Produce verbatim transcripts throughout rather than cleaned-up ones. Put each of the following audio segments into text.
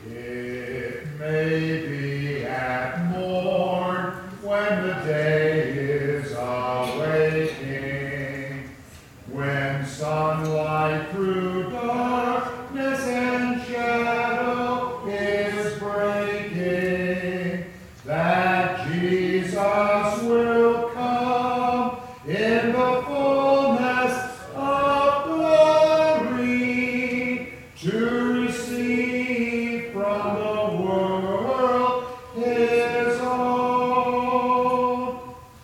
It may be at morn when the day is awaking, when sunlight through darkness and shadow is breaking, that Jesus will come in the fullness of glory to receive from the world his own.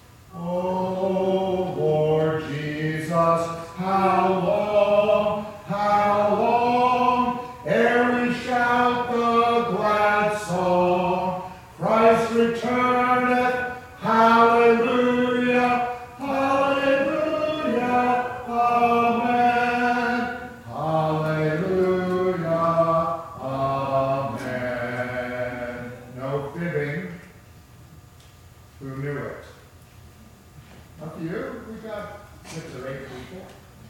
Oh, Lord Jesus, how long, how long, ere we shout the glad song, Christ returneth, hallelujah, hallelujah, amen, hallelujah, amen. No fibbing. Who knew it? A few. We got six or eight people.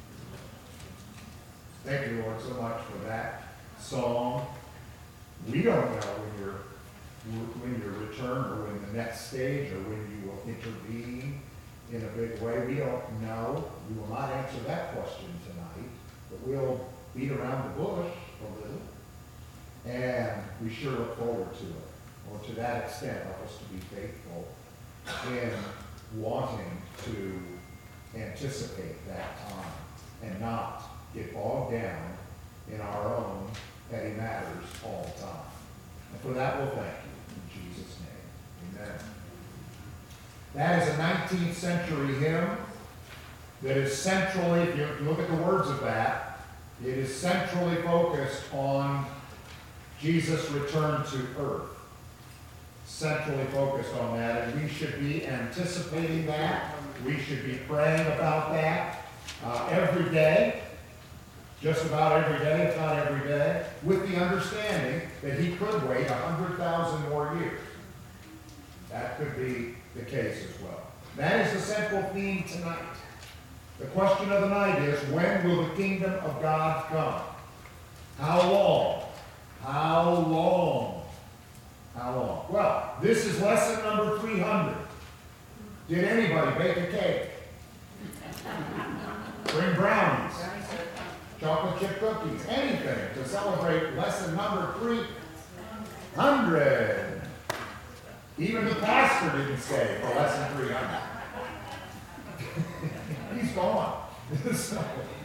Thank you, Lord, so much for that song. We don't know when you're when your return or when the next stage or when you will intervene in a big way. We don't know. We will not answer that question tonight, but we'll beat around the bush a little, and we sure look forward to it. Or to that extent, help us to be faithful in wanting to anticipate that time and not get bogged down in our own petty matters all the time. And for that, we'll thank you. In Jesus' name, amen. That is a nineteenth century hymn that is centrally, if you look at the words of that, it is centrally focused on Jesus' return to earth. Centrally focused on that, and we should be anticipating that. We should be praying about that uh, every day, just about every day, if not every day, with the understanding that he could wait one hundred thousand more years. That could be the case as well. That is the central theme tonight. The question of the night is, when will the kingdom of God come? How long? How long? How long? Well, this is lesson number three hundred. Did anybody bake a cake? Bring brownies, chocolate chip cookies, anything to celebrate lesson number three hundred. Even the pastor didn't stay for lesson three hundred. He's gone. so,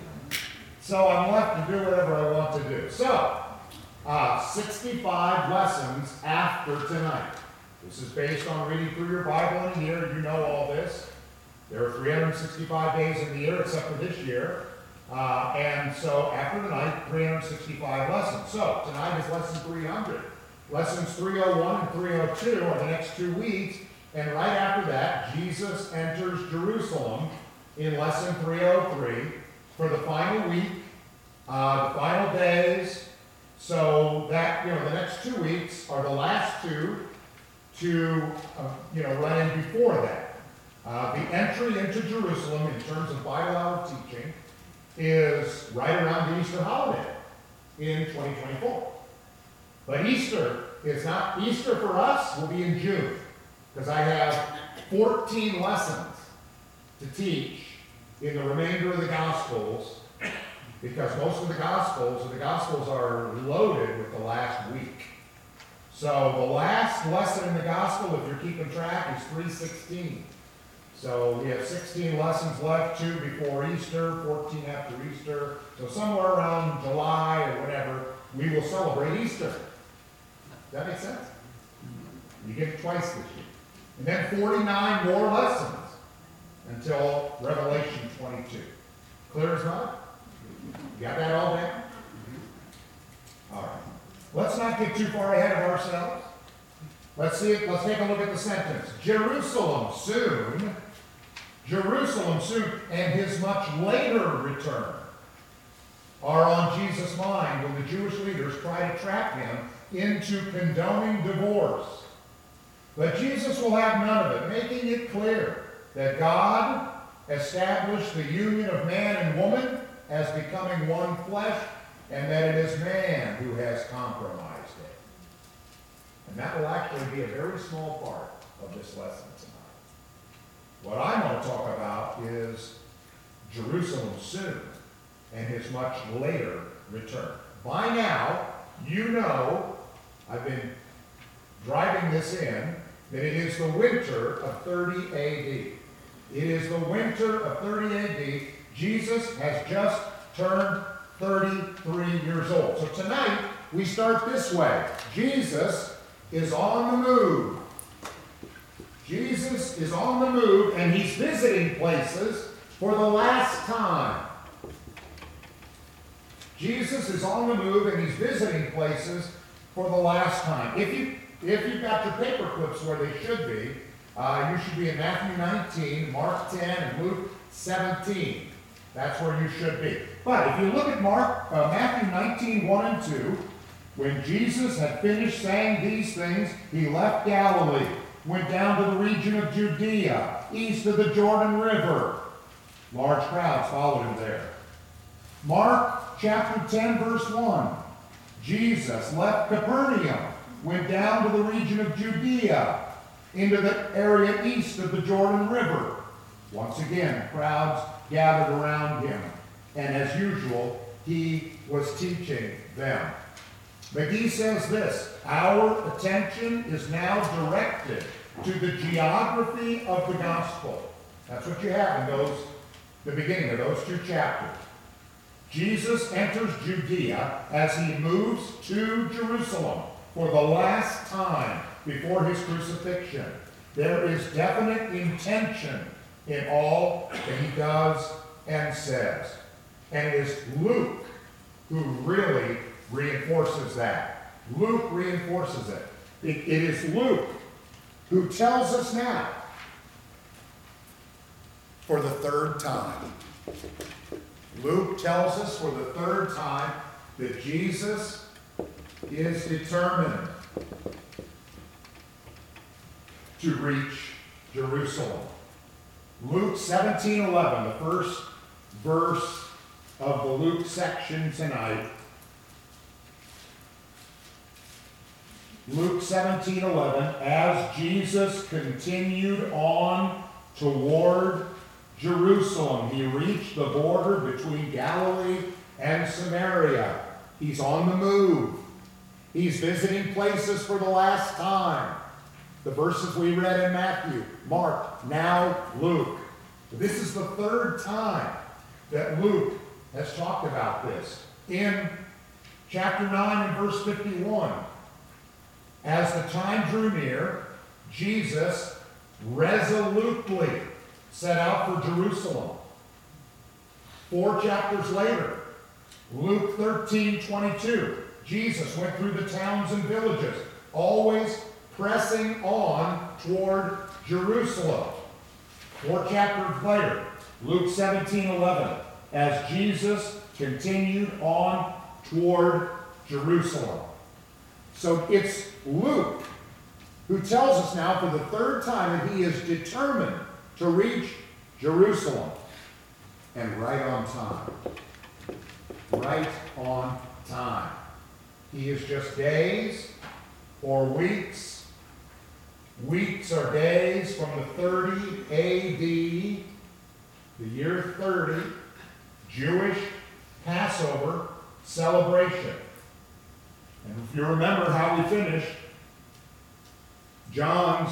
so I'm left to do whatever I want to do. So, uh, sixty-five lessons after tonight. This is based on reading through your Bible in a year. You know all this. There are three hundred sixty-five days in the year, except for this year. Uh, and so after tonight, three hundred sixty-five lessons. So tonight is lesson three hundred. Lessons three oh one and three oh two are the next two weeks. And right after that, Jesus enters Jerusalem in lesson three oh three for the final week, uh, the final days. So that, you know, the next two weeks are the last two to, uh, you know, run in before that. Uh, the entry into Jerusalem in terms of Bible hour teaching is right around the Easter holiday in twenty twenty-four. But Easter is not, Easter for us will be in June, because I have fourteen lessons to teach in the remainder of the Gospels, because most of the Gospels, the Gospels are loaded with the last week. So the last lesson in the Gospel, if you're keeping track, is three sixteen. So we have sixteen lessons left, two before Easter, fourteen after Easter. So somewhere around July or whatever, we will celebrate Easter. Does that make sense? You get it twice this year. And then forty-nine more lessons until Revelation twenty-two. Clear as mud? You got that all down? All right. Let's not get too far ahead of ourselves. Let's see it. Let's take a look at the sentence. Jerusalem soon, Jerusalem soon, and his much later return are on Jesus' mind when the Jewish leaders try to trap him into condoning divorce. But Jesus will have none of it, making it clear that God established the union of man and woman as becoming one flesh, and that it is man who has compromised it. And that will actually be a very small part of this lesson tonight. What I'm going to talk about is Jerusalem soon and his much later return. By now, you know, I've been driving this in, that it is the winter of thirty A D. It is the winter of thirty A D. Jesus has just turned thirty-three years old. So tonight, we start this way. Jesus is on the move. Jesus is on the move, and he's visiting places for the last time. Jesus is on the move, and he's visiting places for the last time. If you If you've got your paper clips where they should be, uh, you should be in Matthew nineteen, Mark ten, and Luke seventeen. That's where you should be. But if you look at Mark, uh, Matthew nineteen, one and two, when Jesus had finished saying these things, he left Galilee, went down to the region of Judea, east of the Jordan River. Large crowds followed him there. Mark chapter ten, verse one, Jesus left Capernaum, went down to the region of Judea, into the area east of the Jordan River. Once again, crowds gathered around him, and as usual, he was teaching them. McGee says this: our attention is now directed to the geography of the gospel. That's what you have in those, the beginning of those two chapters. Jesus enters Judea as he moves to Jerusalem for the last time before his crucifixion. There is definite intention in all that he does and says. And it is Luke who really reinforces that. Luke reinforces it. It, it is Luke who tells us now, for the third time. Luke tells us for the third time that Jesus is determined to reach Jerusalem. Luke seventeen eleven, the first verse of the Luke section tonight. Luke seventeen eleven, as Jesus continued on toward Jerusalem, he reached the border between Galilee and Samaria. He's on the move. He's visiting places for the last time. The verses we read in Matthew, Mark, now Luke. This is the third time that Luke has talked about this. In chapter nine and verse fifty-one, as the time drew near, Jesus resolutely set out for Jerusalem. Four chapters later, Luke thirteen twenty-two, Jesus went through the towns and villages, always pressing on toward Jerusalem. Four chapters later, Luke seventeen eleven, as Jesus continued on toward Jerusalem. So it's Luke who tells us now for the third time that he is determined to reach Jerusalem. And right on time. Right on time. He is just days or weeks. Weeks or days from the thirty A D, the year thirty, Jewish Passover celebration. And if you remember how we finished, John's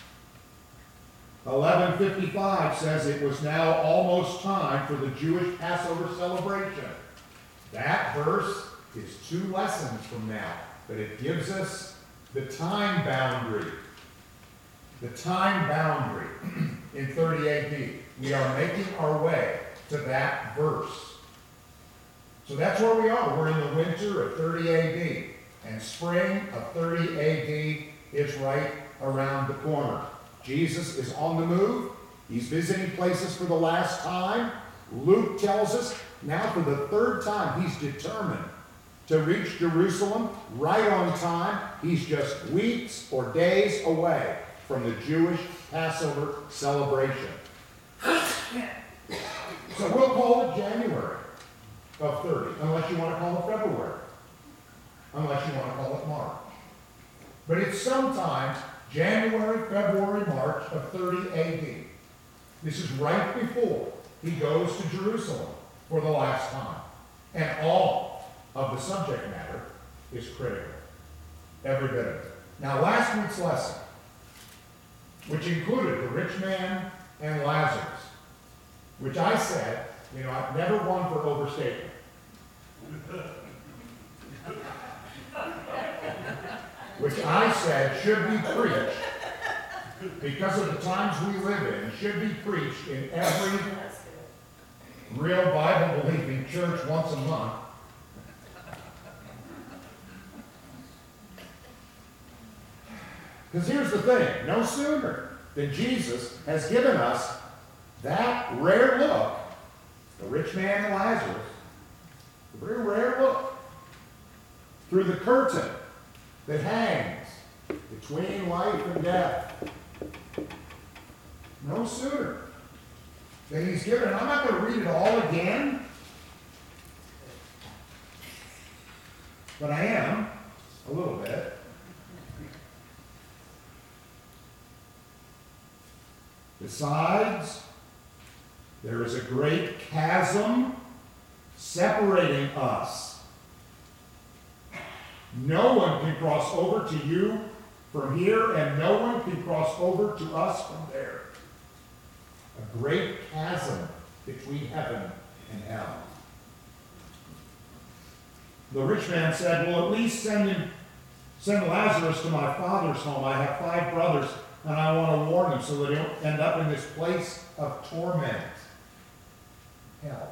eleven fifty-five says it was now almost time for the Jewish Passover celebration. That verse is two lessons from now, but it gives us the time boundary. The time boundary in thirty A D. We are making our way to that verse. So that's where we are. We're in the winter of thirty A D. And spring of thirty A D is right around the corner. Jesus is on the move. He's visiting places for the last time. Luke tells us now for the third time he's determined to reach Jerusalem right on time. He's just weeks or days away from the Jewish Passover celebration. So we'll call it January of thirty, unless you want to call it February, unless you want to call it March. But it's sometime January, February, March of thirty A D. This is right before he goes to Jerusalem for the last time. And all of the subject matter is critical. Every bit of it. Now, last week's lesson, which included the rich man and Lazarus, which I said, you know, I've never one for overstatement. Which I said should be preached, because of the times we live in, should be preached in every real Bible-believing church once a month. Because here's the thing, no sooner than Jesus has given us that rare look, the rich man and Lazarus, a very rare look, through the curtain that hangs between life and death. No sooner than he's given, I'm not going to read it all again, but I am, a little bit. Besides, there is a great chasm separating us. No one can cross over to you from here, and no one can cross over to us from there. A great chasm between heaven and hell. The rich man said, well, at least send him, send Lazarus to my father's home. I have five brothers, and I want to warn them so they don't end up in this place of torment. Hell.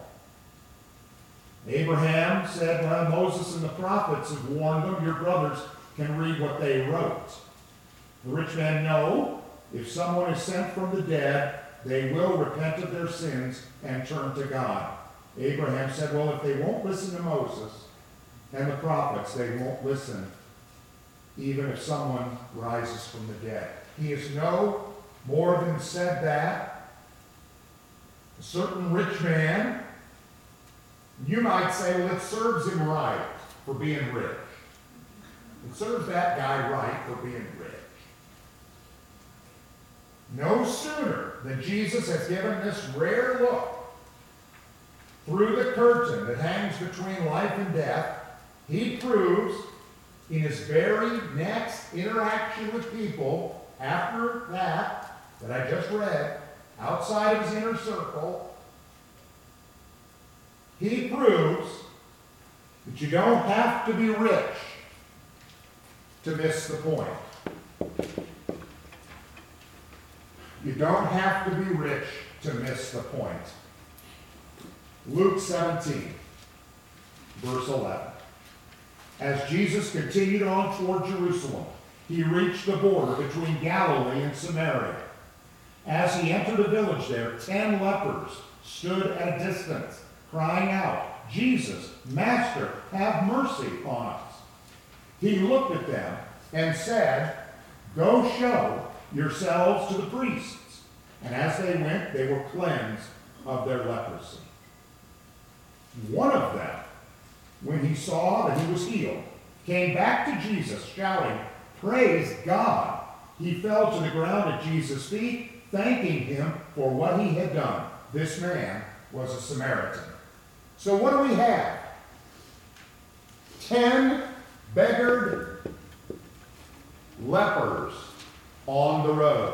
Abraham said, well, Moses and the prophets have warned them. Your brothers can read what they wrote. The rich man, no. If someone is sent from the dead, they will repent of their sins and turn to God. Abraham said, well, if they won't listen to Moses and the prophets, they won't listen even if someone rises from the dead. He has no more than said that. A certain rich man, you might say, well, it serves him right for being rich. It serves that guy right for being rich. No sooner than Jesus has given this rare look through the curtain that hangs between life and death, he proves in his very next interaction with people after that, that I just read, outside of his inner circle, he proves that you don't have to be rich to miss the point. You don't have to be rich to miss the point. Luke seventeen, verse eleven. As Jesus continued on toward Jerusalem, he reached the border between Galilee and Samaria. As he entered a village there, ten lepers stood at a distance, crying out, Jesus, Master, have mercy on us. He looked at them and said, go show yourselves to the priests. And as they went, they were cleansed of their leprosy. One of them, when he saw that he was healed, came back to Jesus, shouting, praise God. He fell to the ground at Jesus' feet, thanking him for what he had done. This man was a Samaritan. So what do we have? Ten beggared lepers on the road.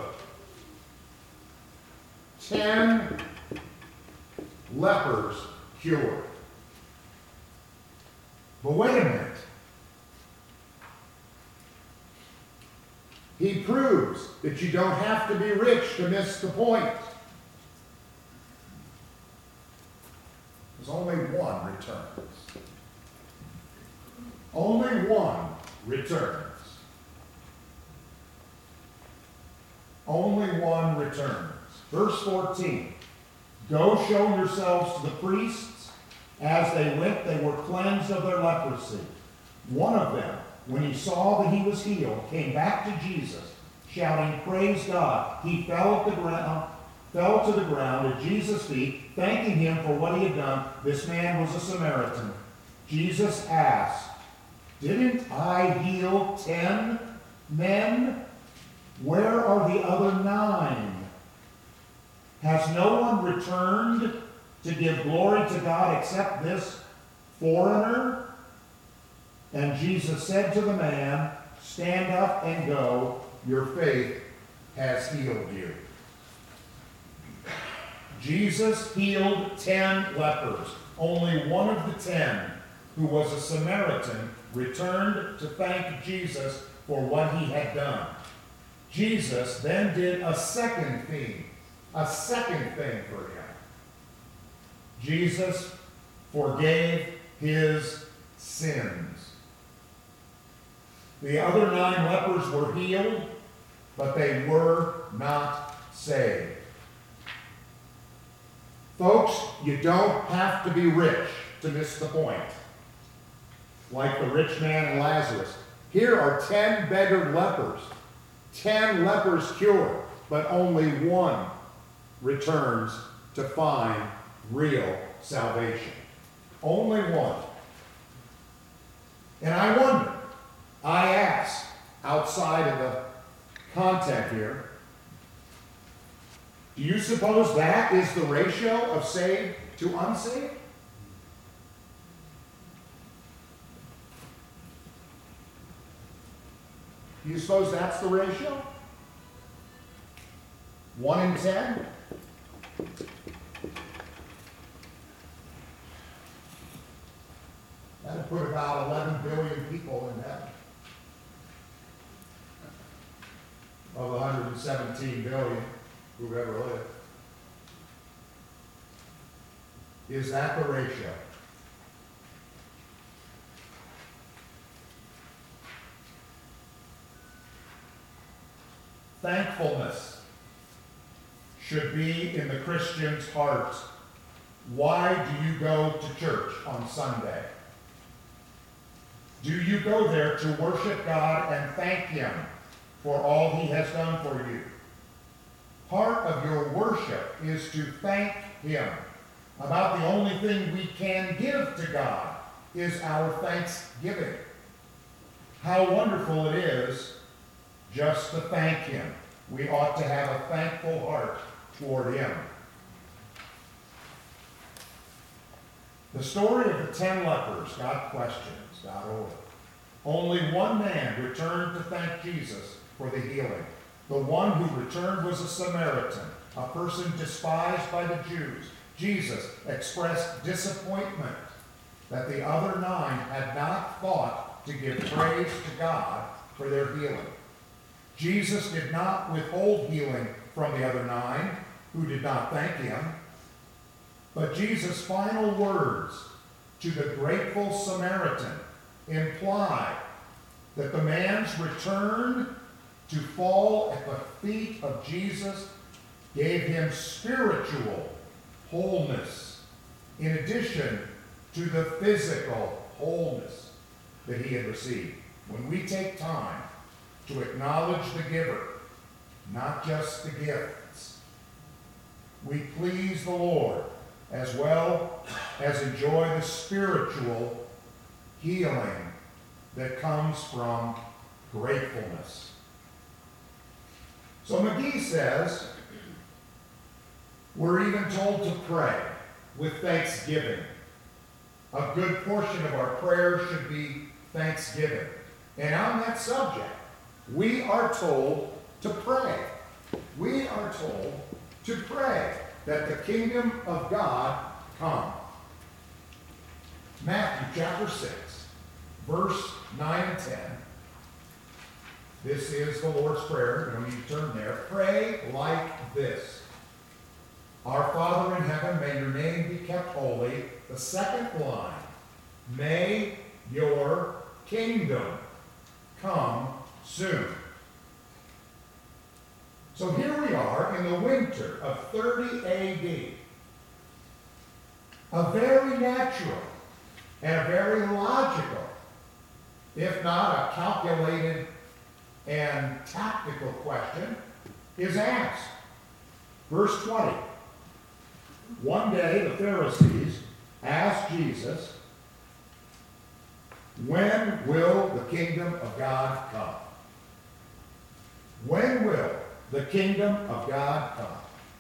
Ten lepers cured. But wait a minute. He proves that you don't have to be rich to miss the point. There's only one returns. Only one returns. Only one returns. Verse fourteen. Go show yourselves to the priests. As they went, they were cleansed of their leprosy. One of them, when he saw that he was healed, came back to Jesus, shouting, praise God. He fell at the ground, fell to the ground at Jesus' feet, thanking him for what he had done. This man was a Samaritan. Jesus asked, didn't I heal ten Men, where are the other nine? Has no one returned to give glory to God except this foreigner? And Jesus said to the man, stand up and go, your faith has healed you. Jesus healed ten lepers. Only one of the ten, who was a Samaritan, returned to thank Jesus for what he had done. Jesus then did a second thing, a second thing for him. Jesus forgave his sins. The other nine lepers were healed, but they were not saved. Folks, you don't have to be rich to miss the point. Like the rich man and Lazarus. Here are ten beggared lepers. Ten lepers cured, but only one returns to find real salvation. Only one. And I wonder, I ask, outside of the content here, do you suppose that is the ratio of saved to unsaved? Do you suppose that's the ratio? One in ten? That would put about eleven billion people in heaven. Of one hundred seventeen billion who've ever lived. Is that the ratio? Thankfulness should be in the Christian's heart. Why do you go to church on Sunday? Do you go there to worship God and thank Him for all He has done for you? Part of your worship is to thank Him. About the only thing we can give to God is our thanksgiving. How wonderful it is just to thank Him. We ought to have a thankful heart toward Him. The story of the ten lepers got questions, got over. Only one man returned to thank Jesus for the healing. The one who returned was a Samaritan, a person despised by the Jews. Jesus expressed disappointment that the other nine had not thought to give praise to God for their healing. Jesus did not withhold healing from the other nine who did not thank Him. But Jesus' final words to the grateful Samaritan imply that the man's return to fall at the feet of Jesus gave him spiritual wholeness in addition to the physical wholeness that he had received. When we take time to acknowledge the giver, not just the gifts, we please the Lord as well as enjoy the spiritual healing that comes from gratefulness. So McGee says, we're even told to pray with thanksgiving. A good portion of our prayer should be thanksgiving. And on that subject, we are told to pray. We are told to pray that the kingdom of God come. Matthew chapter six, verse nine and ten. This is the Lord's Prayer. You don't need to turn there. Pray like this. Our Father in heaven, may your name be kept holy. The second line, may your kingdom come soon. So here we are in the winter of thirty A D. A very natural and a very logical, if not a calculated and tactical question, is asked. Verse twenty. One day the Pharisees asked Jesus, when will the kingdom of God come? when will the kingdom of God come?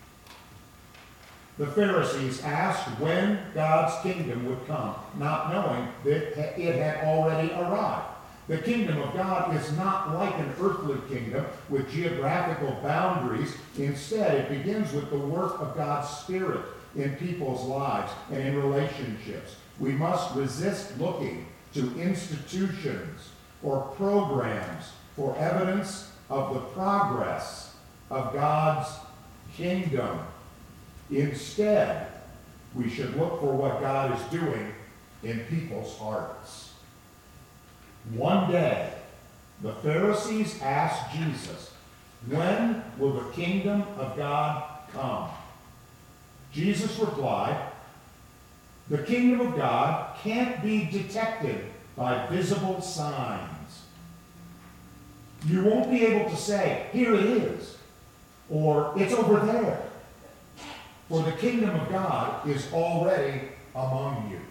The Pharisees asked when God's kingdom would come, not knowing that it had already arrived. The kingdom of God is not like an earthly kingdom with geographical boundaries. Instead, it begins with the work of God's Spirit in people's lives and in relationships. We must resist looking to institutions or programs for evidence of the progress of God's kingdom. Instead, we should look for what God is doing in people's hearts. One day, the Pharisees asked Jesus, when will the kingdom of God come? Jesus replied, the kingdom of God can't be detected by visible signs. You won't be able to say, here it is, or it's over there. For the kingdom of God is already among you.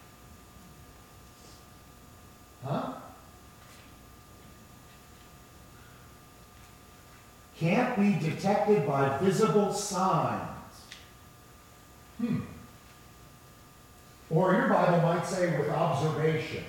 Huh? Can't be detected by visible signs. Hmm. Or your Bible might say with observation.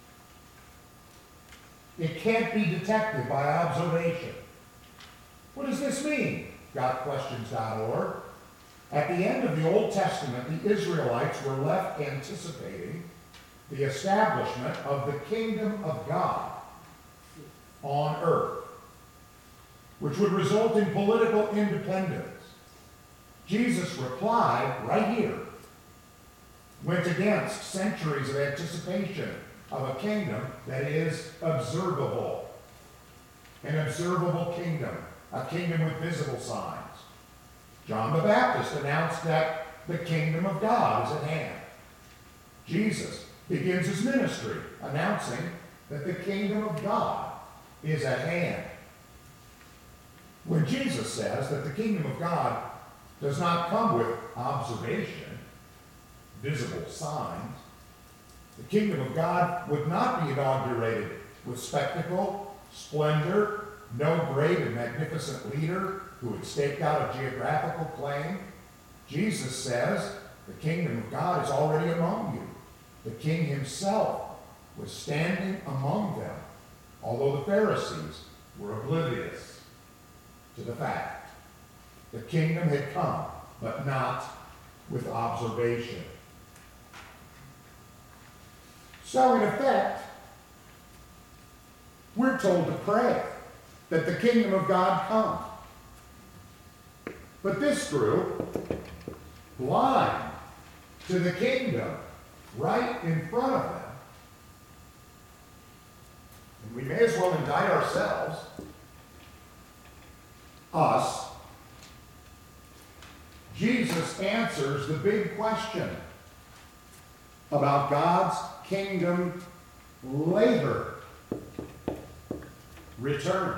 It can't be detected by observation. What does this mean? got questions dot org. At the end of the Old Testament, the Israelites were left anticipating the establishment of the kingdom of God on earth, which would result in political independence. Jesus' reply, right here, went against centuries of anticipation of a kingdom that is observable. An observable kingdom, a kingdom with visible signs. John the Baptist announced that the kingdom of God is at hand. Jesus begins his ministry announcing that the kingdom of God is at hand. When Jesus says that the kingdom of God does not come with observation, visible signs, the kingdom of God would not be inaugurated with spectacle, splendor, no great and magnificent leader who had staked out a geographical claim. Jesus says the kingdom of God is already among you. The king himself was standing among them, although the Pharisees were oblivious to the fact. The kingdom had come, but not with observation. So in effect, we're told to pray that the kingdom of God come. But this group, blind to the kingdom right in front of them, and we may as well indict ourselves, us, Jesus answers the big question about God's kingdom later return.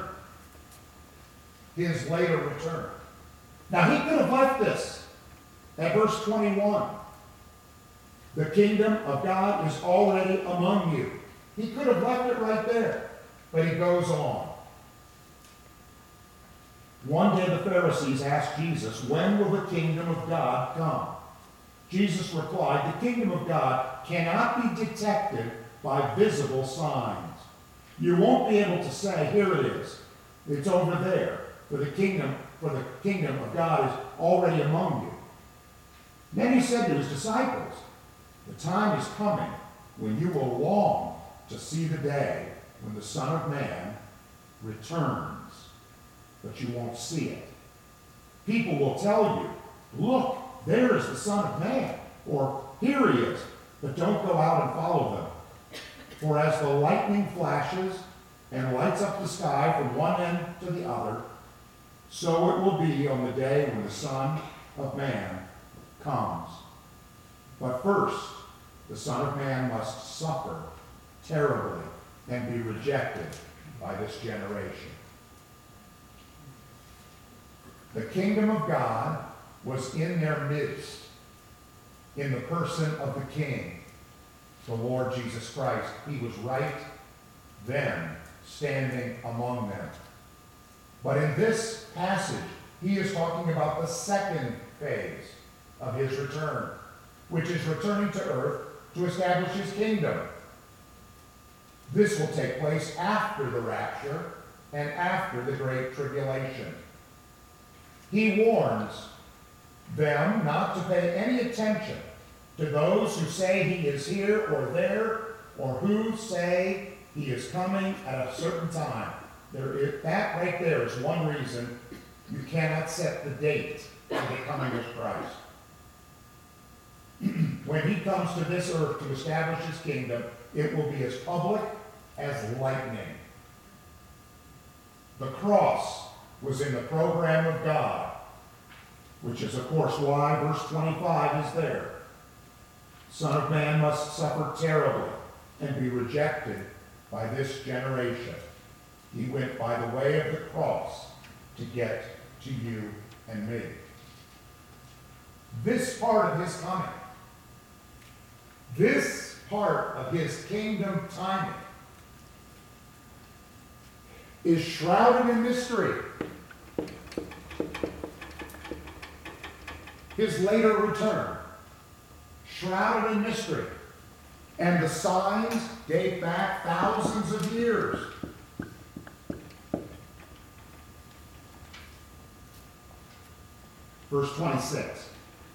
His later return. Now he could have left this at verse twenty-one. The kingdom of God is already among you. He could have left it right there, but he goes on. One day the Pharisees asked Jesus, when will the kingdom of God come? Jesus replied, the kingdom of God cannot be detected by visible signs. You won't be able to say, here it is. It's over there. For the kingdom, for the kingdom of God is already among you. Then he said to his disciples, the time is coming when you will long to see the day when the Son of Man returns, but you won't see it. People will tell you, look, there is the Son of Man, or here he is, but don't go out and follow them. For as the lightning flashes and lights up the sky from one end to the other, so it will be on the day when the Son of Man comes. But first, the Son of Man must suffer terribly and be rejected by this generation. The kingdom of God was in their midst, in the person of the King, the Lord Jesus Christ. He was right then, standing among them. But in this passage, he is talking about the second phase of his return, which is returning to earth to establish his kingdom. This will take place after the rapture and after the Great Tribulation. He warns them not to pay any attention to those who say he is here or there, or who say he is coming at a certain time. There is, that right there is one reason you cannot set the date of the coming of Christ. When he comes to this earth to establish his kingdom, it will be as public as lightning. The cross was in the program of God, which is, of course, why verse twenty-five is there. Son of Man must suffer terribly and be rejected by this generation. He went by the way of the cross to get to you and me. This part of his coming, this part of his kingdom timing, is shrouded in mystery. His later return, shrouded in mystery. And the signs date back thousands of years. Verse twenty-six.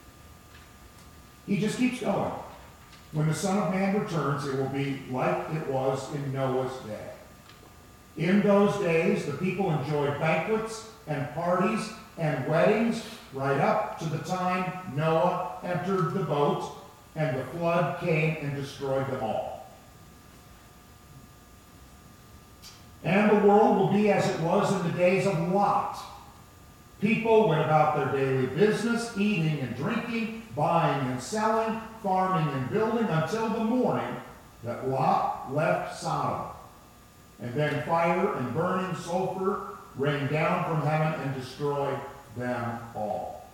He just keeps going. When the Son of Man returns, it will be like it was in Noah's day. In those days, the people enjoyed banquets and parties and weddings right up to the time Noah entered the boat and the flood came and destroyed them all. And the world will be as it was in the days of Lot. People went about their daily business, eating and drinking, buying and selling, farming and building, until the morning that Lot left Sodom. And then fire and burning sulfur rained down from heaven and destroyed them all.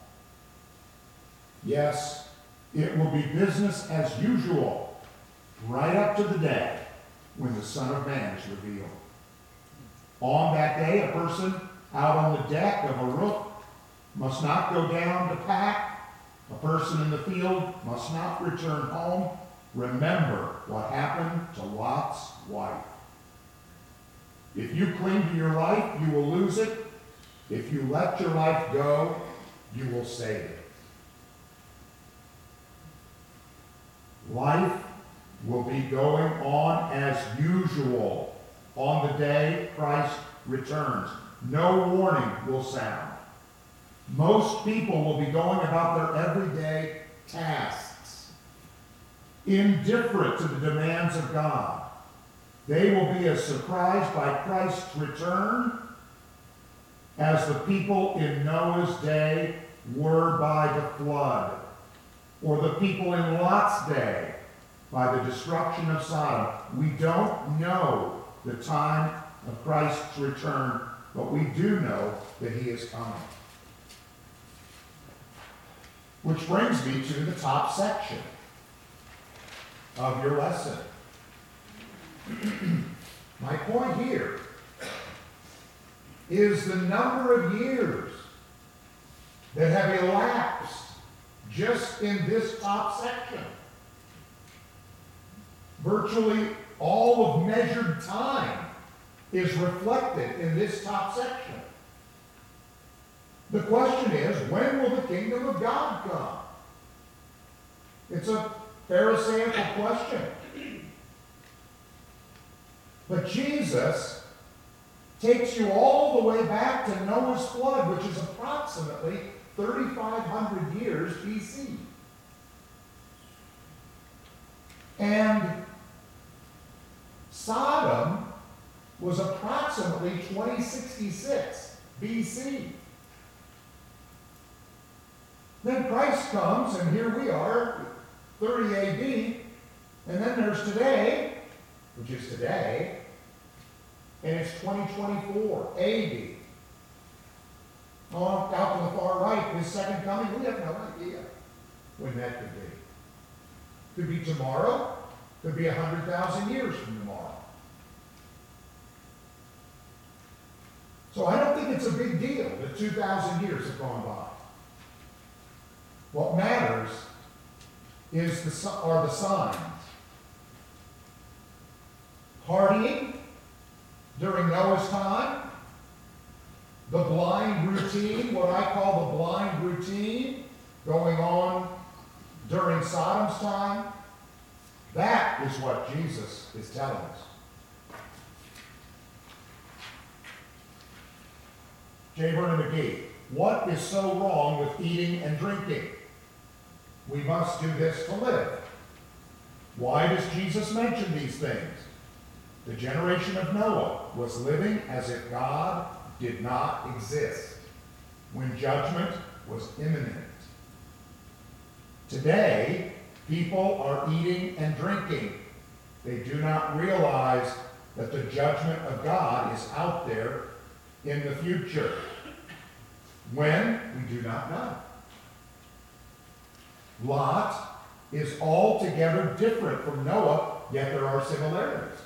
Yes, it will be business as usual, right up to the day when the Son of Man is revealed. On that day, a person out on the deck of a roof must not go down to pack. A person in the field must not return home. Remember what happened to Lot's wife. If you cling to your life, you will lose it. If you let your life go, you will save it. Life will be going on as usual on the day Christ returns. No warning will sound. Most people will be going about their everyday tasks, indifferent to the demands of God. They will be as surprised by Christ's return as the people in Noah's day were by the flood, or the people in Lot's day by the destruction of Sodom. We don't know the time of Christ's return, but we do know that he is coming. Which brings me to the top section of your lesson. My point here is the number of years that have elapsed just in this top section. Virtually all of measured time is reflected in this top section. The question is, when will the kingdom of God come? It's a Pharisaical question. But Jesus takes you all the way back to Noah's flood, which is approximately thirty-five hundred years B C. And Sodom was approximately twenty sixty-six B C. Then Christ comes, and here we are, thirty A D, and then there's today, which is today, and it's twenty twenty-four A D. Oh, out to the far right, his second coming, we have no idea when that could be. Could be tomorrow, could be one hundred thousand years from tomorrow. So I don't think it's a big deal that two thousand years have gone by. What matters is the, si- are the signs. Partying during Noah's time, the blind routine, what I call the blind routine, going on during Sodom's time, that is what Jesus is telling us. J. Vernon McGee, what is so wrong with eating and drinking? We must do this to live. Why does Jesus mention these things? The generation of Noah was living as if God did not exist, when judgment was imminent. Today, people are eating and drinking. They do not realize that the judgment of God is out there in the future. When? We do not know. Lot is altogether different from Noah, yet there are similarities.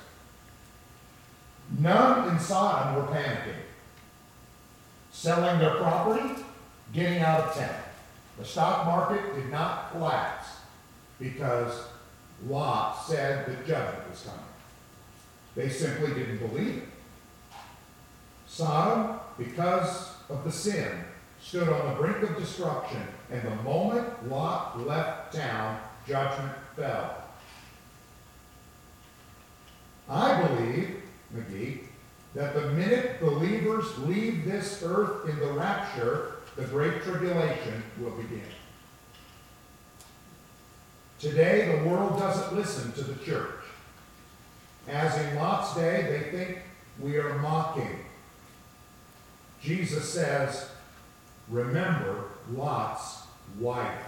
None in Sodom were panicking, selling their property, getting out of town. The stock market did not collapse because Lot said that judgment was coming. They simply didn't believe it. Sodom, because of the sin, stood on the brink of destruction, and the moment Lot left town, judgment fell. I believe, McGee, that the minute believers leave this earth in the rapture, the Great Tribulation will begin. Today, the world doesn't listen to the church. As in Lot's day, they think we are mocking. Jesus says, remember Lot's wife.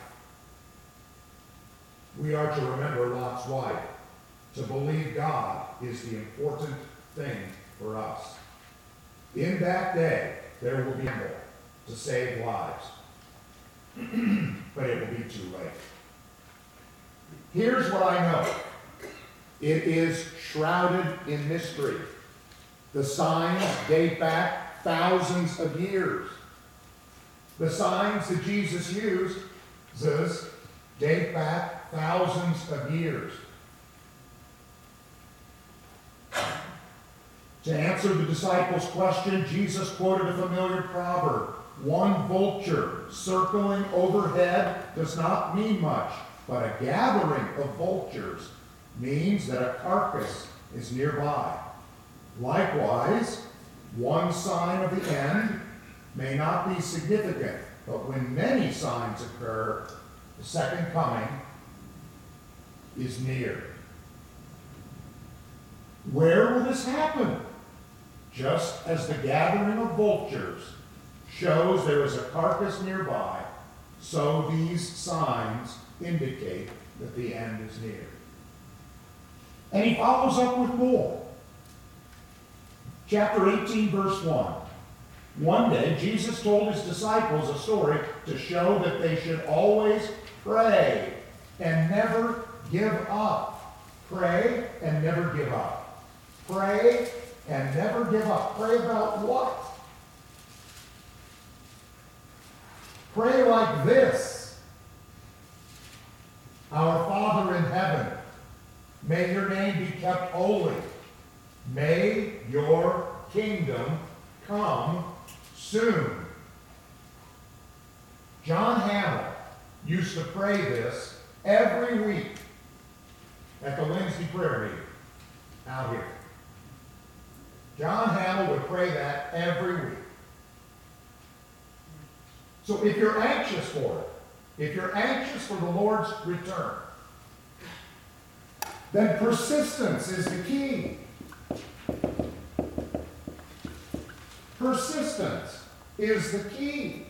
We are to remember Lot's wife. To believe God is the important thing for us. In that day, there will be more to save lives. But it will be too late. Here's what I know. It is shrouded in mystery. The signs date back thousands of years. The signs that Jesus uses date back thousands of years. To answer the disciples' question, Jesus quoted a familiar proverb. One vulture circling overhead does not mean much, but a gathering of vultures means that a carcass is nearby. Likewise, one sign of the end may not be significant, but when many signs occur, the second coming is near. Where will this happen? Just as the gathering of vultures shows there is a carcass nearby, so these signs indicate that the end is near. And he follows up with more. Chapter eighteen, verse one. One day, Jesus told his disciples a story to show that they should always pray and never give up. Pray and never give up. Pray and never give up. Pray about what? Pray like this. Our Father in heaven, may your name be kept holy. May your kingdom come soon. John Hamill used to pray this every week at the Wednesday prayer meeting out here. John Hamill would pray that every week. So if you're anxious for it, if you're anxious for the Lord's return, then persistence is the key. Persistence is the key.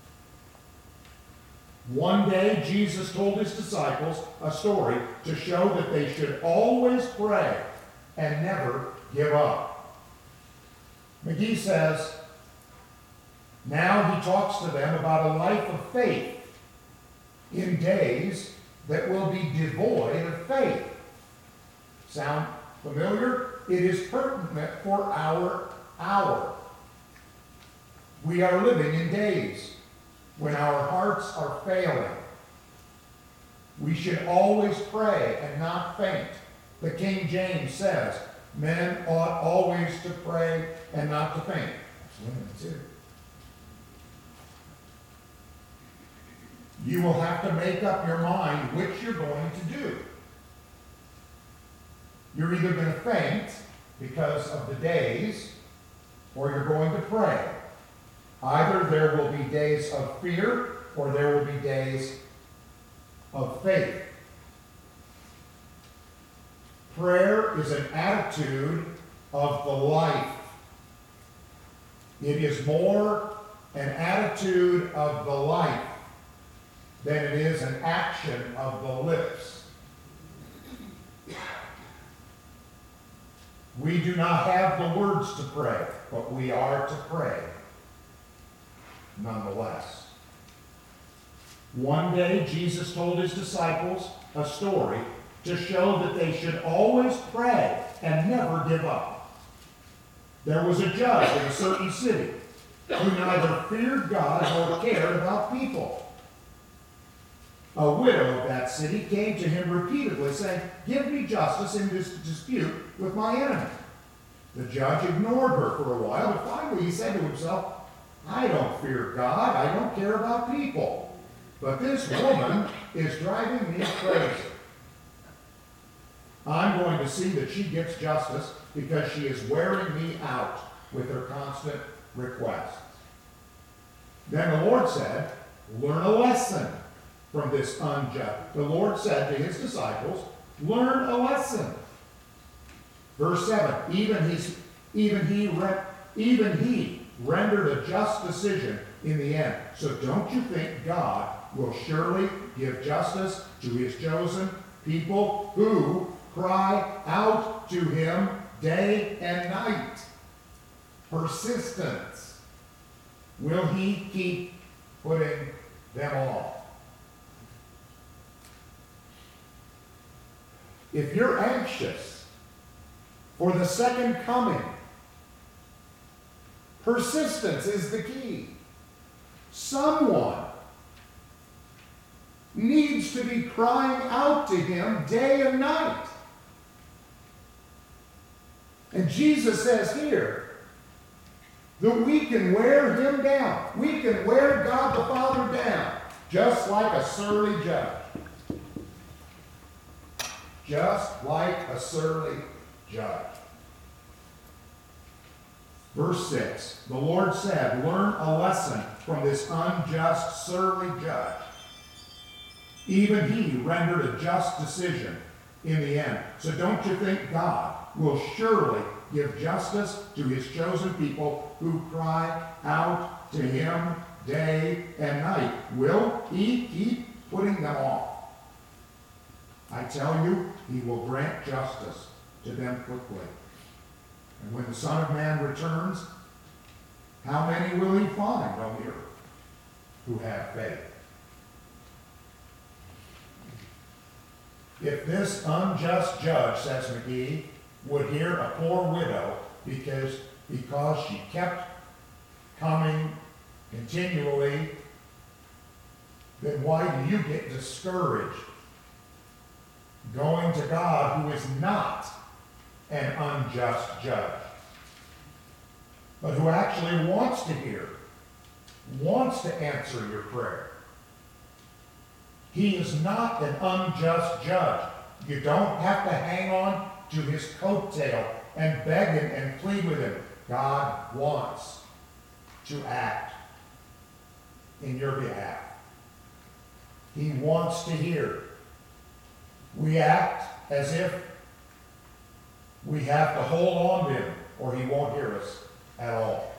One day, Jesus told his disciples a story to show that they should always pray and never give up. McGee says, now he talks to them about a life of faith in days that will be devoid of faith. Sound familiar? It is pertinent for our hour. We are living in days when our hearts are failing. We should always pray and not faint. The King James says, men ought always to pray and not to faint. That's women too. You will have to make up your mind which you're going to do. You're either going to faint because of the days, or you're going to pray. Either there will be days of fear, or there will be days of faith. Prayer is an attitude of the life. It is more an attitude of the life than it is an action of the lips. We do not have the words to pray, but we are to pray nonetheless. One day, Jesus told his disciples a story to show that they should always pray and never give up. There was a judge in a certain city who neither feared God nor cared about people. A widow of that city came to him repeatedly, saying, "Give me justice in this dispute with my enemy." The judge ignored her for a while, but finally he said to himself, "I don't fear God, I don't care about people, but this woman is driving me crazy. I'm going to see that she gets justice because she is wearing me out with her constant requests." Then the Lord said, "Learn a lesson from this unjust." The Lord said to his disciples, "Learn a lesson." Verse seven, even, he's, even, he re, even he rendered a just decision in the end. So don't you think God will surely give justice to his chosen people who cry out to him day and night? Persistence. Will he keep putting them off? If you're anxious for the second coming, persistence is the key. Someone needs to be crying out to him day and night. And Jesus says here that we can wear him down. We can wear God the Father down, just like a surly judge. Just like a surly judge. Verse six, the Lord said, "Learn a lesson from this unjust, surly judge. Even he rendered a just decision in the end. So don't you think God will surely give justice to his chosen people who cry out to him day and night? Will he keep putting them off? I tell you, he will grant justice to them quickly. And when the Son of Man returns, how many will he find on the earth who have faith?" If this unjust judge, says McGee, would hear a poor widow because, because she kept coming continually, then why do you get discouraged going to God who is not an unjust judge, but who actually wants to hear, wants to answer your prayer? He is not an unjust judge. You don't have to hang on to his coattail and beg him and plead with him. God wants to act in your behalf. He wants to hear. We act as if we have to hold on to him or he won't hear us at all.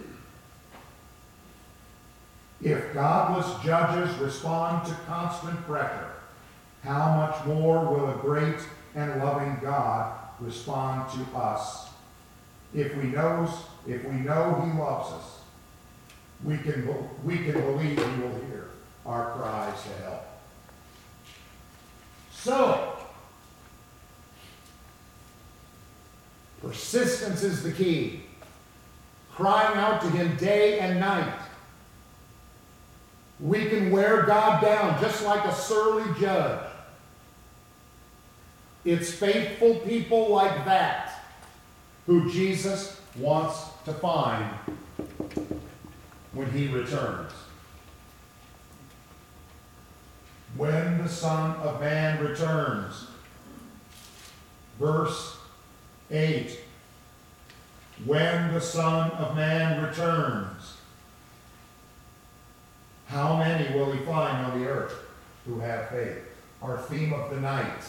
If godless judges respond to constant pressure, how much more will a great and loving God respond to us? If we knows, if we know he loves us, we can, we can believe he will hear our cries to help. So, persistence is the key. crying out to him day and night. We can wear God down just like a surly judge. It's faithful people like that who Jesus wants to find when he returns. When the Son of Man returns. Verse eight. When the Son of Man returns, how many will he find on the earth who have faith? Our theme of the night.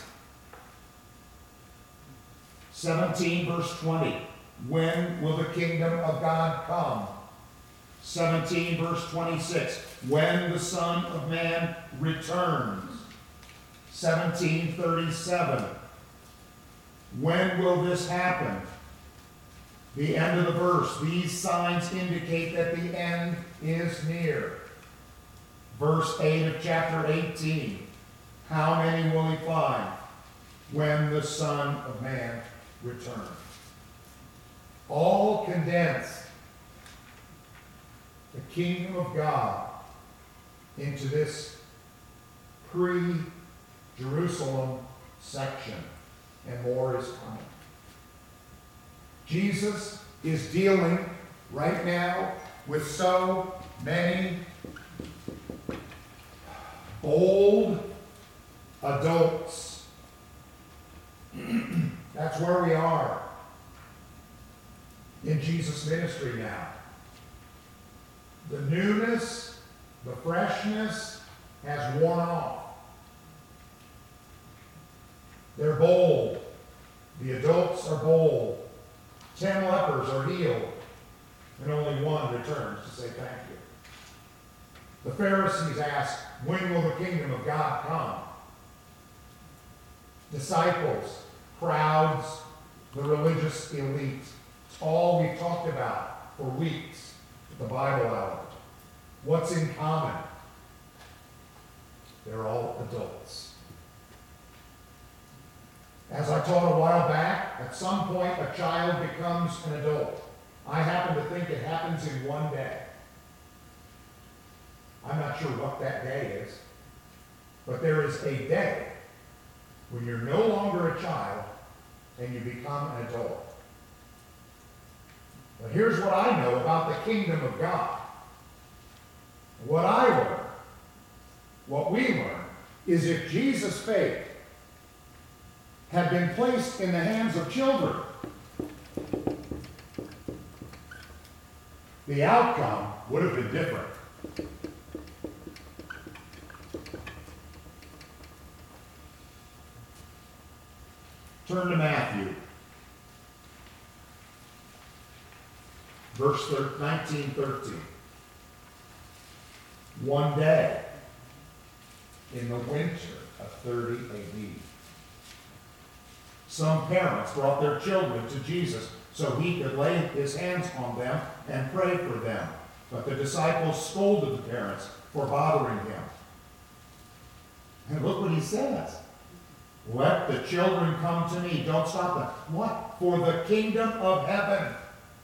seventeen, verse twenty. When will the kingdom of God come? seventeen, verse twenty-six. When the Son of Man returns. seventeen thirty-seven. When will this happen? The end of the verse. These signs indicate that the end is near. Verse eight of chapter eighteen. How many will he find when the Son of Man returns? All condensed the kingdom of God into this pre-Jerusalem section, and more is coming. Jesus is dealing right now with so many bold adults. That's where we are in Jesus' ministry now. The newness, the freshness has worn off. They're bold. The adults are bold. Ten lepers are healed, and only one returns to say thank you. The Pharisees ask, when will the kingdom of God come? Disciples, crowds, the religious elite. It's all we've talked about for weeks at the Bible Hour. What's in common? They're all adults. As I taught a while back, at some point a child becomes an adult. I happen to think it happens in one day. I'm not sure what that day is, but there is a day when you're no longer a child and you become an adult. But here's what I know about the kingdom of God. What I learn, what we learn, is if Jesus' faith had been placed in the hands of children, the outcome would have been different. Turn to Matthew. Verse nineteen thirteen. One day in the winter of thirty A D, some parents brought their children to Jesus so he could lay his hands on them and pray for them. But the disciples scolded the parents for bothering him. And look what he says. Let the children come to me. Don't stop them. What? For the kingdom of heaven.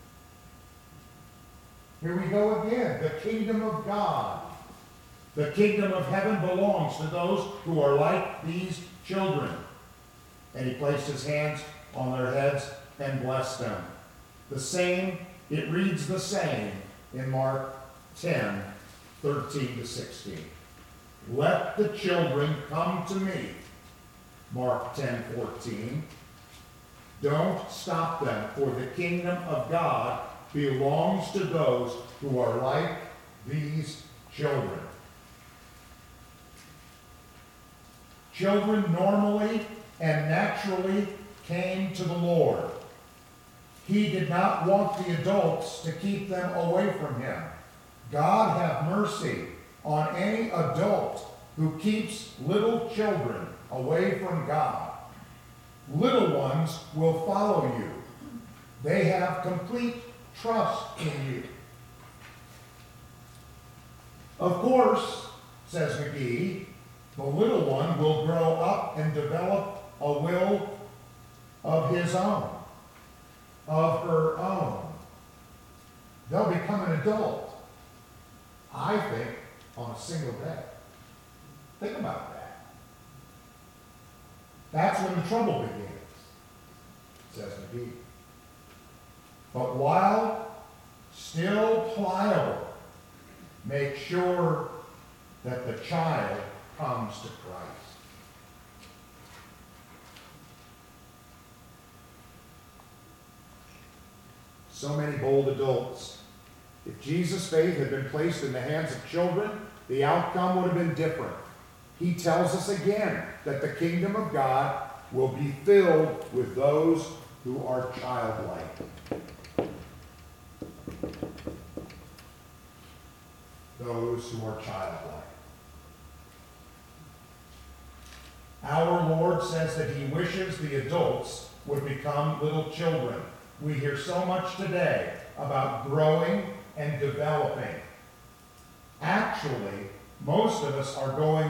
Here we go again. The kingdom of God. The kingdom of heaven belongs to those who are like these children. And he placed his hands on their heads and blessed them. The same, it reads the same in Mark ten, thirteen to sixteen. Let the children come to me. Mark ten, fourteen. Don't stop them, for the kingdom of God belongs to those who are like these children. Children normally and naturally came to the Lord. He did not want the adults to keep them away from him. God have mercy on any adult who keeps little children away from God. Little ones will follow you. They have complete trust in you. Of course, says McGee, the little one will grow up and develop a will of his own, of her own. adult, I think, on a single day. Think about that. That's when the trouble begins, says McGee. But while still pliable, make sure that the child comes to Christ. So many bold adults. If Jesus' faith had been placed in the hands of children, the outcome would have been different. He tells us again that the kingdom of God will be filled with those who are childlike. Those who are childlike. Our Lord says that he wishes the adults would become little children. We hear so much today about growing and developing. Actually, most of us are going,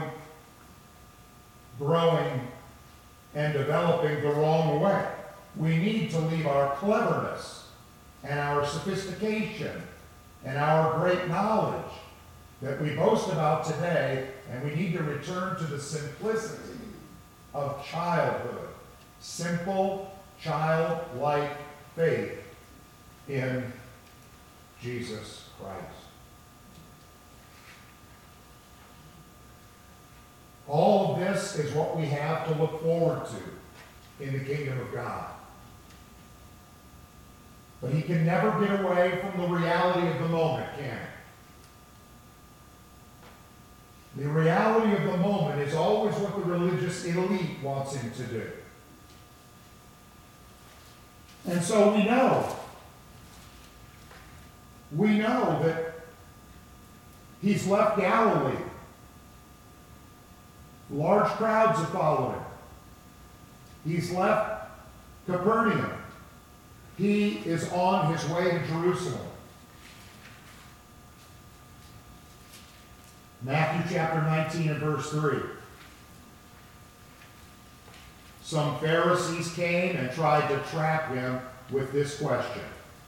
growing and developing the wrong way. We need to leave our cleverness and our sophistication and our great knowledge that we boast about today, and we need to return to the simplicity of childhood. Simple, childlike faith in Jesus Christ. All of this is what we have to look forward to in the kingdom of God. But he can never get away from the reality of the moment, can he? The reality of the moment is always what the religious elite wants him to do. And so we know, we know that he's left Galilee. Large crowds have followed him. He's left Capernaum. He is on his way to Jerusalem. Matthew chapter nineteen and verse three. Some Pharisees came and tried to trap him with this question.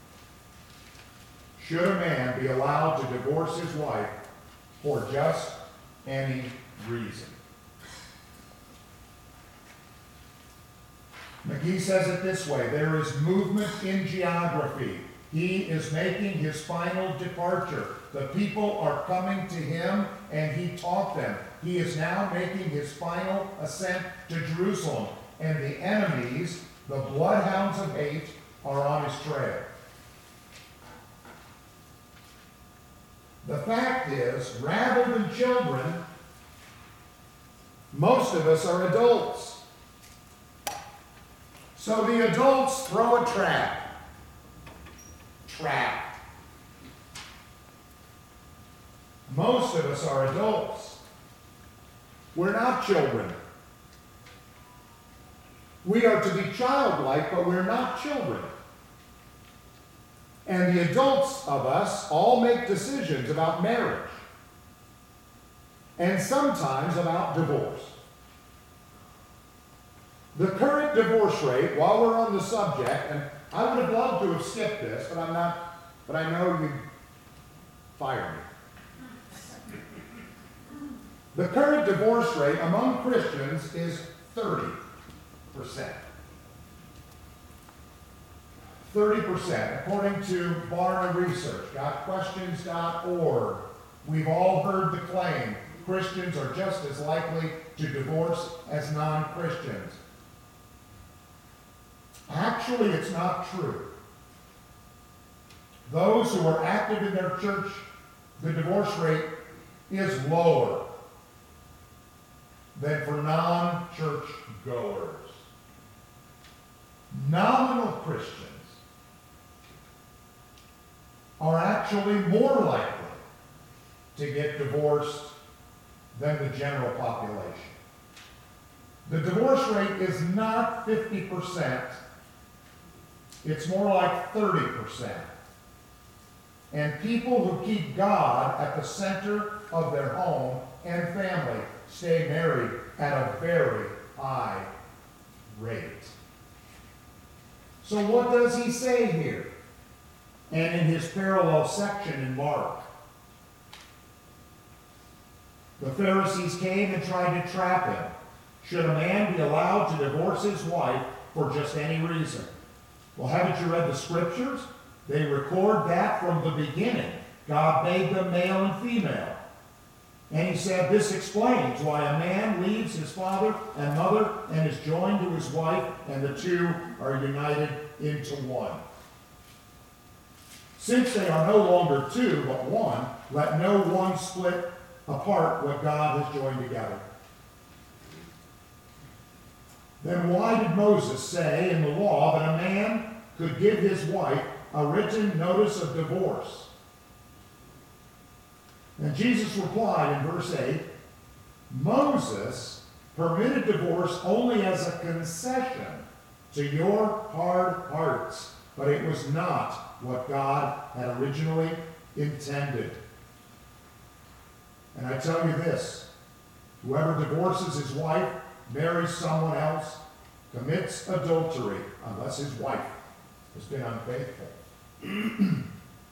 Should a man be allowed to divorce his wife for just any reason? McGee says it this way: there is movement in geography. He is making his final departure. The people are coming to him, and he taught them. He is now making his final ascent to Jerusalem, and the enemies, the bloodhounds of hate, are on his trail. The fact is, rather than children, most of us are adults. So the adults throw a trap. Trap. Most of us are adults. We're not children. We are to be childlike, but we're not children. And the adults of us all make decisions about marriage, and sometimes about divorce. The current divorce rate, while we're on the subject, and I would have loved to have skipped this, but I'm not, but I know you'd fire me. The current divorce rate among Christians is thirty percent. thirty percent, according to Barna Research, got questions dot org. We've all heard the claim, Christians are just as likely to divorce as non-Christians. Actually, it's not true. Those who are active in their church, the divorce rate is lower than for non-church goers. Nominal Christians are actually more likely to get divorced than the general population. The divorce rate is not fifty percent. It's more like thirty percent. And people who keep God at the center of their home and family stay married at a very high rate. So what does he say here? and in his parallel section in Mark. The Pharisees came and tried to trap him. Should a man be allowed to divorce his wife for just any reason? Well, haven't you read the scriptures? They record that from the beginning. God made them male and female. And he said, this explains why a man leaves his father and mother and is joined to his wife, and the two are united into one. Since they are no longer two, but one, let no one split apart what God has joined together. Then why did Moses say in the law that a man could give his wife a written notice of divorce? And Jesus replied in verse eight, Moses permitted divorce only as a concession to your hard hearts, but it was not what God had originally intended. And I tell you this, whoever divorces his wife, marries someone else, commits adultery, unless his wife has been unfaithful.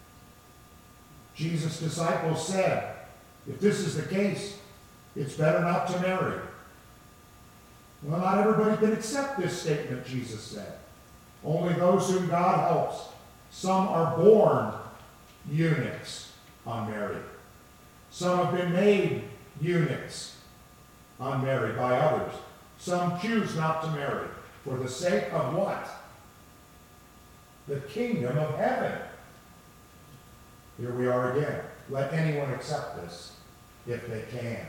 Jesus' disciples said, if this is the case, it's better not to marry. Well, not everybody can accept this statement, Jesus said. Only those whom God helps. Some are born eunuchs, unmarried. Some have been made eunuchs, unmarried by others. Some choose not to marry. For the sake of what? The kingdom of heaven. Here we are again. Let anyone accept this if they can.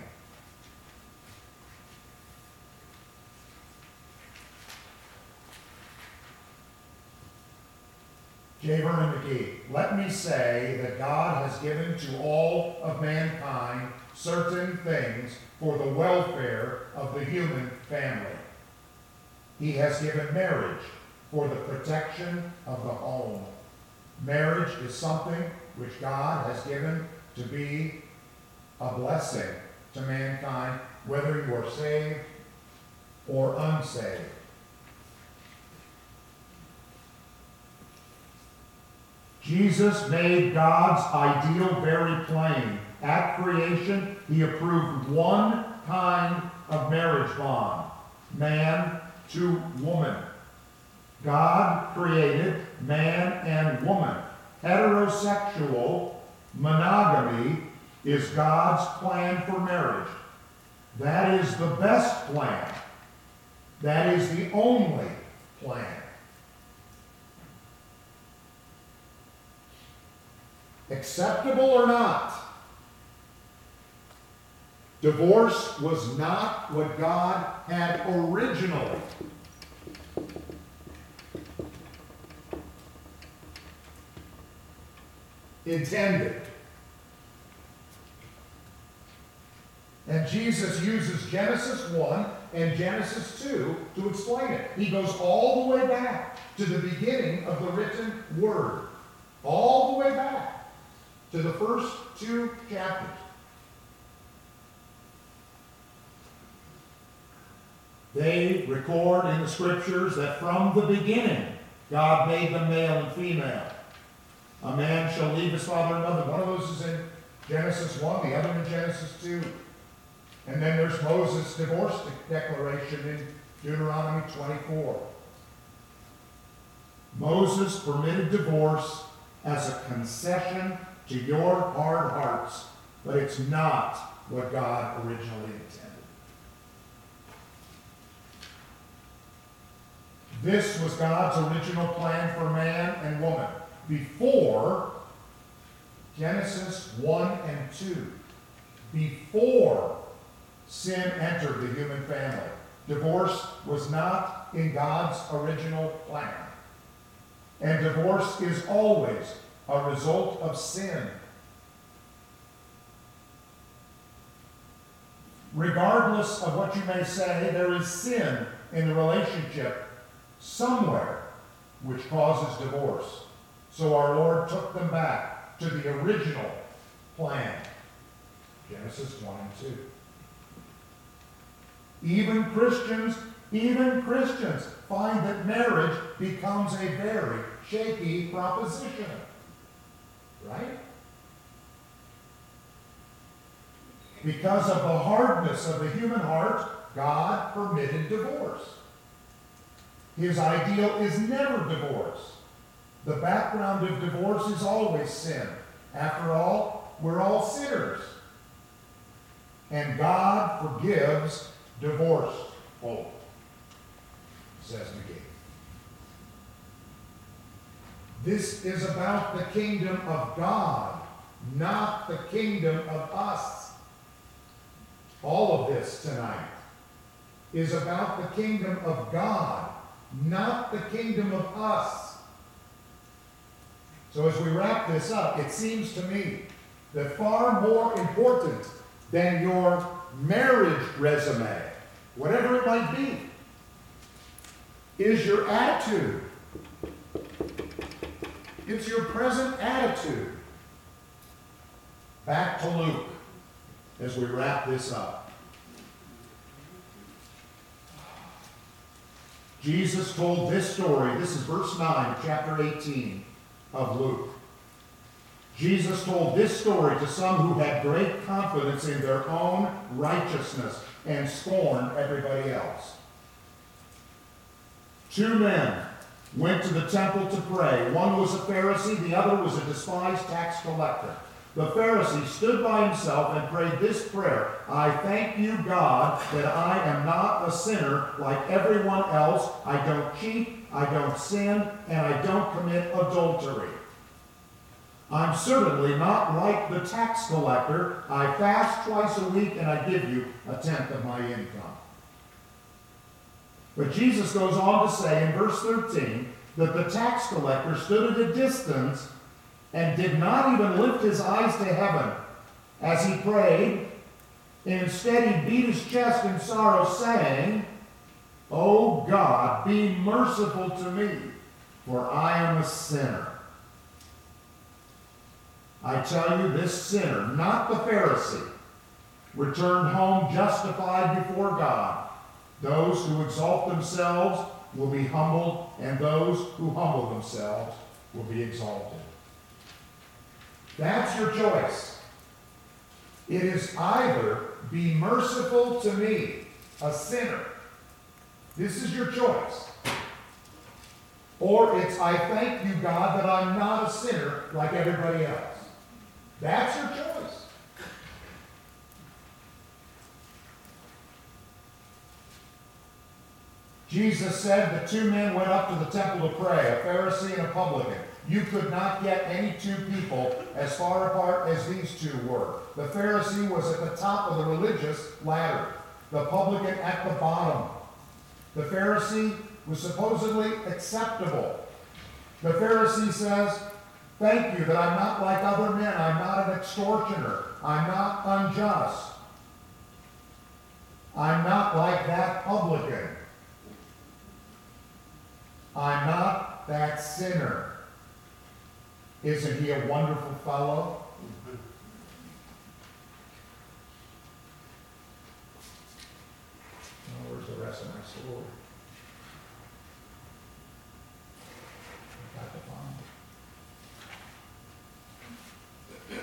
J. Vernon McGee, let me say that God has given to all of mankind certain things for the welfare of the human family. He has given marriage for the protection of the home. Marriage is something which God has given to be a blessing to mankind, whether you are saved or unsaved. Jesus made God's ideal very plain. At creation, he approved one kind of marriage bond, man to woman. God created man and woman. Heterosexual monogamy is God's plan for marriage. That is the best plan. That is the only plan. Acceptable or not, divorce was not what God had originally intended. And Jesus uses Genesis one and Genesis two to explain it. He goes all the way back to the beginning of the written word. All the way back to the first two chapters. They record in the scriptures that from the beginning God made them male and female. A man shall leave his father and mother. One of those is in Genesis one, the other in Genesis two. And then there's Moses' divorce declaration in Deuteronomy twenty-four. Moses permitted divorce as a concession to your hard hearts, but it's not what God originally intended. This was God's original plan for man and woman before Genesis one and two, before sin entered the human family. Divorce was not in God's original plan. And divorce is always a result of sin. Regardless of what you may say, there is sin in the relationship somewhere which causes divorce. So our Lord took them back to the original plan. Genesis one and two. Even Christians, even Christians find that marriage becomes a very shaky proposition. Because of the hardness of the human heart, God permitted divorce. His ideal is never divorce. The background of divorce is always sin. After all, we're all sinners. And God forgives divorced folk, says McGee. This is about the kingdom of God, not the kingdom of us. All of this tonight is about the kingdom of God, not the kingdom of us. So as we wrap this up, it seems to me that far more important than your marriage resume, whatever it might be, is your attitude. It's your present attitude. Back to Luke as we wrap this up. Jesus told this story. This is verse nine of chapter eighteen of Luke. Jesus told this story to some who had great confidence in their own righteousness and scorned everybody else. Two men went to the temple to pray. One was a Pharisee, the other was a despised tax collector. The Pharisee stood by himself and prayed this prayer: I thank you, God, that I am not a sinner like everyone else. I don't cheat, I don't sin, and I don't commit adultery. I'm certainly not like the tax collector. I fast twice a week and I give you a tenth of my income. But Jesus goes on to say in verse thirteen that the tax collector stood at a distance and did not even lift his eyes to heaven as he prayed. Instead, he beat his chest in sorrow, saying, "O God, be merciful to me, for I am a sinner." I tell you, this sinner, not the Pharisee, returned home justified before God. Those who exalt themselves will be humbled, and those who humble themselves will be exalted. That's your choice. It is either be merciful to me, a sinner. This is your choice. Or it's I thank you, God, that I'm not a sinner like everybody else. That's your choice. Jesus said the two men went up to the temple to pray, a Pharisee and a publican. You could not get any two people as far apart as these two were. The Pharisee was at the top of the religious ladder, the publican at the bottom. The Pharisee was supposedly acceptable. The Pharisee says, thank you that I'm not like other men. I'm not an extortioner. I'm not unjust. I'm not like that publican. I'm not that sinner. Isn't he a wonderful fellow? Oh, where's the rest of my story? I got to find it.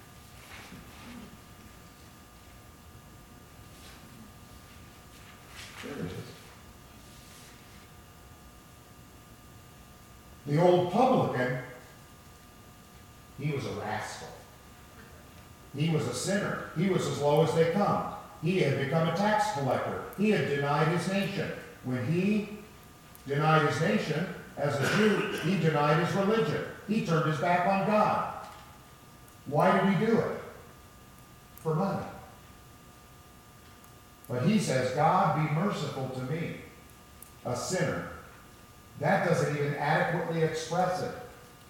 There it is. The old publican, he was a rascal. He was a sinner. He was as low as they come. He had become a tax collector. He had denied his nation. When he denied his nation, as a Jew, he denied his religion. He turned his back on God. Why did he do it? For money. But he says, God, be merciful to me, a sinner. That doesn't even adequately express it.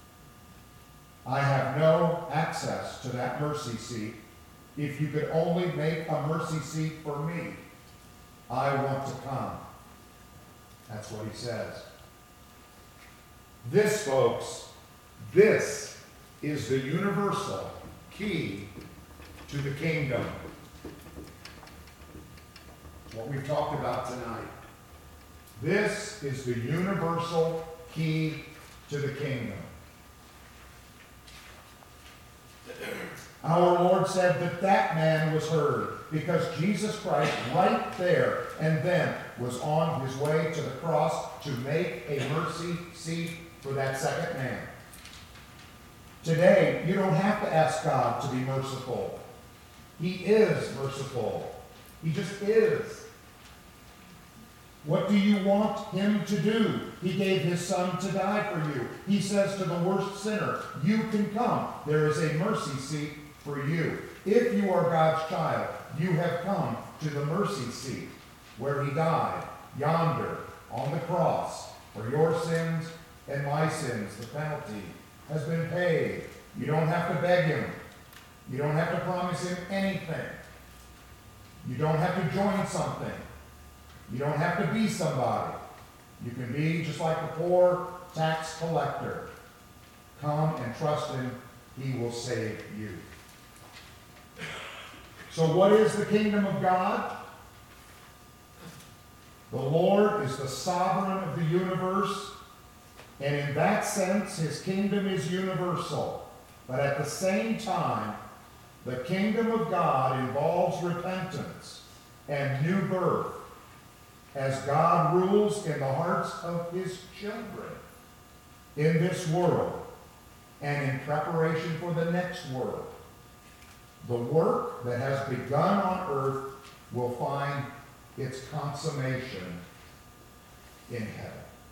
I have no access to that mercy seat. If you could only make a mercy seat for me, I want to come. That's what he says. This, folks, this is the universal key to the kingdom. What we've talked about tonight. This is the universal key to the kingdom. Our Lord said that that man was heard because Jesus Christ right there and then was on his way to the cross to make a mercy seat for that second man. Today, you don't have to ask God to be merciful. He is merciful. He just is. What do you want him to do? He gave his son to die for you. He says to the worst sinner, you can come. There is a mercy seat for you. If you are God's child, you have come to the mercy seat where he died, yonder, on the cross, for your sins and my sins. The penalty has been paid. You don't have to beg him. You don't have to promise him anything. You don't have to join something. You don't have to be somebody. You can be just like the poor tax collector. Come and trust him. He will save you. So what is the kingdom of God? The Lord is the sovereign of the universe, and in that sense, his kingdom is universal. But at the same time, the kingdom of God involves repentance and new birth as God rules in the hearts of his children in this world and in preparation for the next world. The work that has begun on earth will find its consummation in heaven.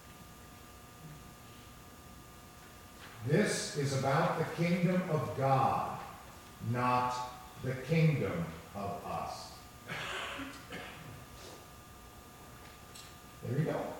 This is about the kingdom of God, not the kingdom of us. There you go.